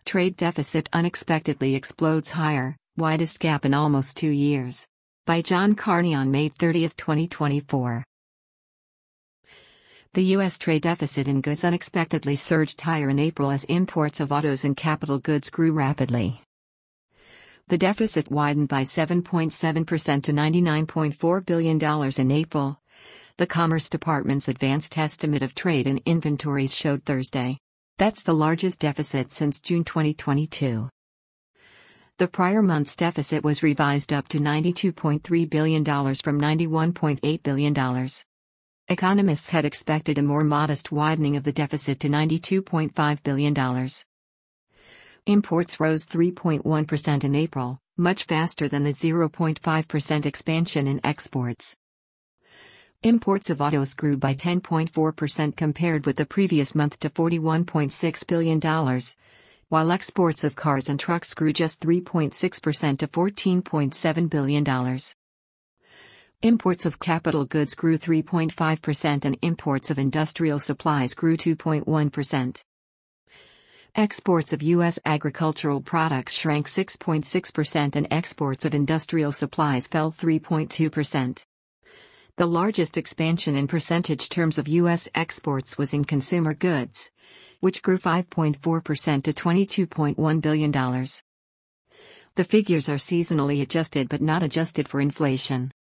trade deficit unexpectedly explodes higher, widest gap in almost 2 years. By John Carney on May 30, 2024. The U.S. trade deficit in goods unexpectedly surged higher in April as imports of autos and capital goods grew rapidly. The deficit widened by 7.7% to $99.4 billion in April, the Commerce Department's advanced estimate of trade and inventories showed Thursday. That's the largest deficit since June 2022. The prior month's deficit was revised up to $92.3 billion from $91.8 billion. Economists had expected a more modest widening of the deficit to $92.5 billion. Imports rose 3.1% in April, much faster than the 0.5% expansion in exports. Imports of autos grew by 10.4% compared with the previous month to $41.6 billion, while exports of cars and trucks grew just 3.6% to $14.7 billion. Imports of capital goods grew 3.5% and imports of industrial supplies grew 2.1%. Exports of U.S. agricultural products shrank 6.6% and exports of industrial supplies fell 3.2%. The largest expansion in percentage terms of U.S. exports was in consumer goods, which grew 5.4% to $22.1 billion. The figures are seasonally adjusted but not adjusted for inflation.